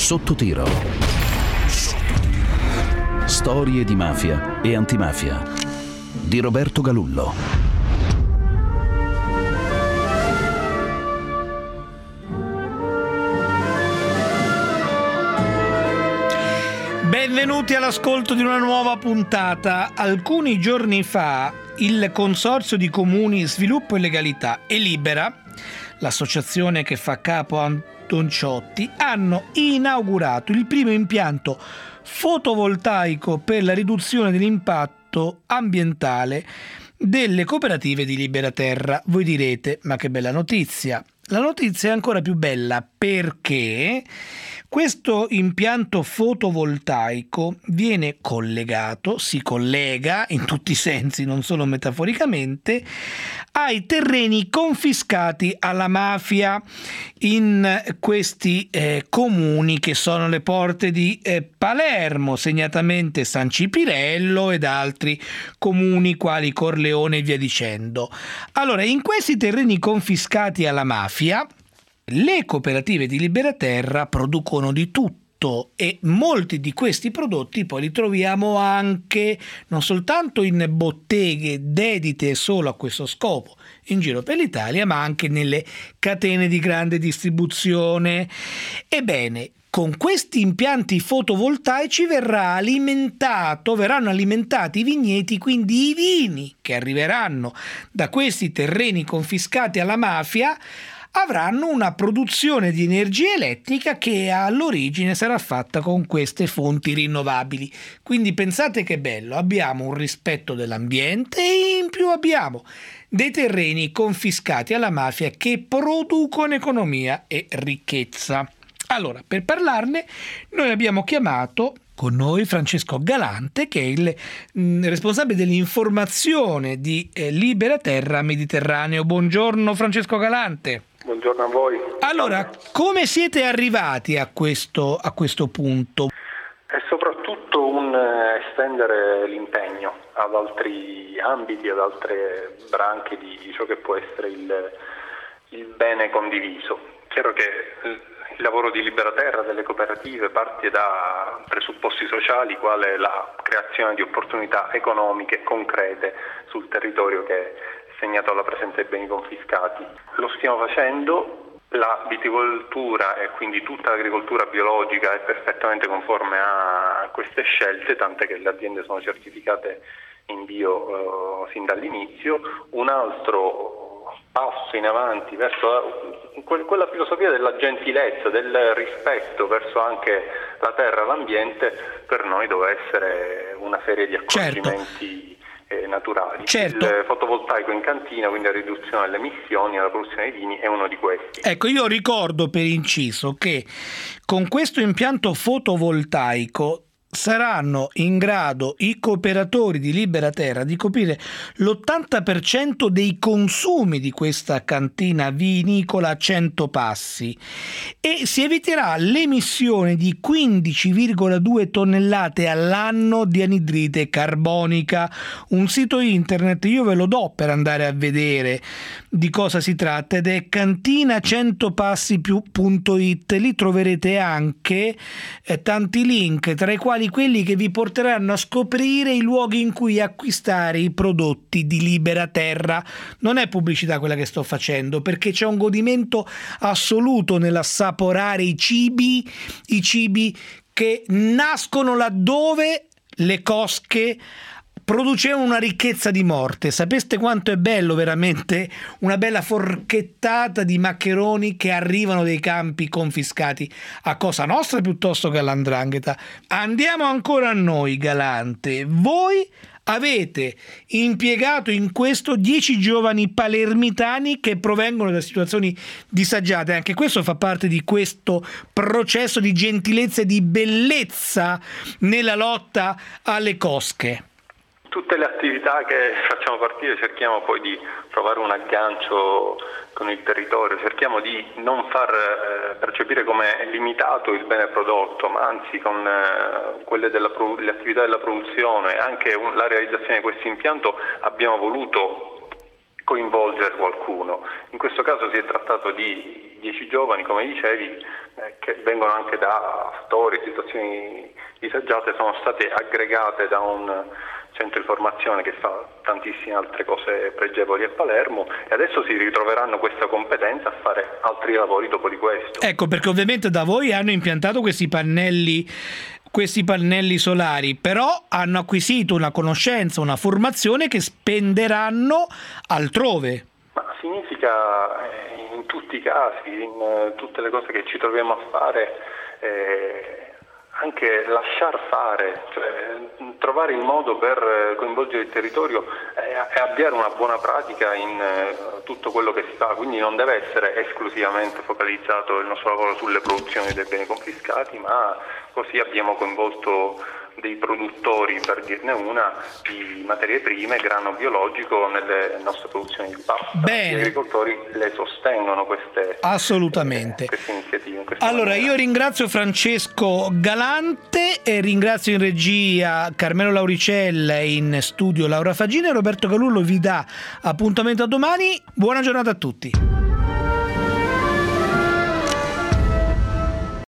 Sotto tiro. Storie di mafia e antimafia di Roberto Galullo. Benvenuti all'ascolto di una nuova puntata. Alcuni giorni fa il Consorzio di Comuni Sviluppo e Legalità e Libera, l'associazione che fa capo a Don Ciotti, hanno inaugurato il primo impianto fotovoltaico per la riduzione dell'impatto ambientale delle cooperative di Libera Terra. Voi direte, ma che bella notizia! La notizia è ancora più bella perché questo impianto fotovoltaico viene collegato, si collega in tutti i sensi, non solo metaforicamente, ai terreni confiscati alla mafia in questi comuni che sono le porte di Palermo, segnatamente San Cipirello ed altri comuni quali Corleone e via dicendo. Allora, in questi terreni confiscati alla mafia, le cooperative di Libera Terra producono di tutto e molti di questi prodotti poi li troviamo anche non soltanto in botteghe dedite solo a questo scopo in giro per l'Italia, ma anche nelle catene di grande distribuzione. Ebbene, con questi impianti fotovoltaici verranno alimentati i vigneti, quindi i vini che arriveranno da questi terreni confiscati alla mafia avranno una produzione di energia elettrica che all'origine sarà fatta con queste fonti rinnovabili. Quindi pensate che bello, abbiamo un rispetto dell'ambiente e in più abbiamo dei terreni confiscati alla mafia che producono economia e ricchezza. Allora, per parlarne, noi abbiamo chiamato con noi Francesco Galante, che è il responsabile dell'informazione di Libera Terra Mediterraneo. Buongiorno Francesco Galante. Buongiorno a voi. Allora, come siete arrivati a questo punto? È soprattutto un estendere l'impegno ad altri ambiti, ad altre branche di ciò che può essere il bene condiviso. Chiaro che il lavoro di Libera Terra, delle cooperative, parte da presupposti sociali, quale la creazione di opportunità economiche concrete sul territorio che è segnato alla presenza dei beni confiscati. Lo stiamo facendo, la viticoltura e quindi tutta l'agricoltura biologica è perfettamente conforme a queste scelte, tant'è che le aziende sono certificate in bio sin dall'inizio. Un altro passo in avanti verso quella filosofia della gentilezza, del rispetto verso anche la terra e l'ambiente, per noi deve essere una serie di accorgimenti naturali. Certo. Il fotovoltaico in cantina, quindi la riduzione delle emissioni e la produzione di vini, è uno di questi. Ecco, io ricordo per inciso che con questo impianto fotovoltaico saranno in grado i cooperatori di Libera Terra di coprire l'80% dei consumi di questa cantina vinicola a 100 passi e si eviterà l'emissione di 15,2 tonnellate all'anno di anidride carbonica. Un sito internet, io ve lo do per andare a vedere di cosa si tratta, ed è cantina100passi+.it. Lì troverete anche tanti link, tra i quali quelli che vi porteranno a scoprire i luoghi in cui acquistare i prodotti di Libera Terra. Non è pubblicità quella che sto facendo, perché c'è un godimento assoluto nell'assaporare i cibi che nascono laddove le cosche producevano una ricchezza di morte. Sapeste quanto è bello veramente una bella forchettata di maccheroni che arrivano dai campi confiscati a Cosa Nostra piuttosto che all''ndrangheta. Andiamo ancora a noi, Galante. Voi avete impiegato in questo 10 giovani palermitani che provengono da situazioni disagiate. Anche questo fa parte di questo processo di gentilezza e di bellezza nella lotta alle cosche. Tutte le attività che facciamo partire cerchiamo poi di trovare un aggancio con il territorio, cerchiamo di non far percepire come limitato il bene prodotto, ma anzi con le attività della produzione, anche la realizzazione di questo impianto abbiamo voluto coinvolgere qualcuno. In questo caso si è trattato di 10 giovani, come dicevi, che vengono anche da storie, situazioni disagiate, sono state aggregate da un centro di formazione che fa tantissime altre cose pregevoli a Palermo, e adesso si ritroveranno questa competenza a fare altri lavori dopo di questo. Ecco, perché ovviamente da voi hanno impiantato questi pannelli solari, però hanno acquisito una conoscenza, una formazione che spenderanno altrove. Ma significa in tutti i casi, in tutte le cose che ci troviamo a fare, anche lasciar fare, cioè trovare il modo per coinvolgere il territorio e avviare una buona pratica in tutto quello che si fa, quindi non deve essere esclusivamente focalizzato il nostro lavoro sulle produzioni dei beni confiscati, ma così abbiamo coinvolto dei produttori, per dirne una, di materie prime, grano biologico nelle nostre produzioni di pasta. Bene. Gli agricoltori le sostengono queste iniziative. Allora, io ringrazio Francesco Galante e ringrazio in regia Carmelo Lauricella e in studio Laura Fagina, e Roberto Calullo vi dà appuntamento a domani. Buona giornata a tutti.